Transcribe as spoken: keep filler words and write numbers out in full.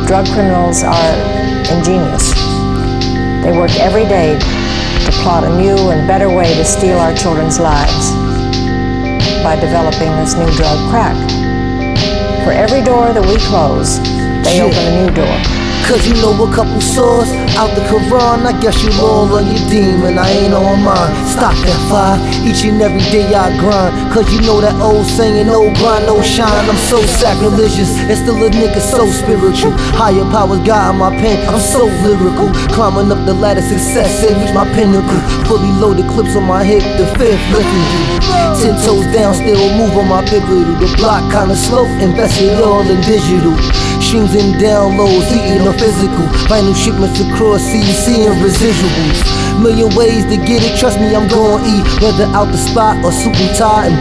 Drug criminals are ingenious. They work every day to plot a new and better way to steal our children's lives by developing this new drug, crack. For every door that we close, they yeah. open a new door. Cause you know a couple swords out the Quran, I guess you all on your demon, I ain't on mine. Stop that fire, each and every day I grind. Cause you know that old saying, no grind, no shine. I'm so sacrilegious, and still a nigga so spiritual. Higher powers guiding my pen, I'm so lyrical. Climbing up the ladder, success and reach my pinnacle. Fully loaded clips on my hip, the fifth lifting you. Ten toes down, still move on my pivotal. The block kinda slow, invested all in digital. Streams and downloads, eating on physical. Vinyl shipments across seas, seeing residuals. Million ways to get it, trust me, I'm gon' eat. Whether out the spot or suit and tie and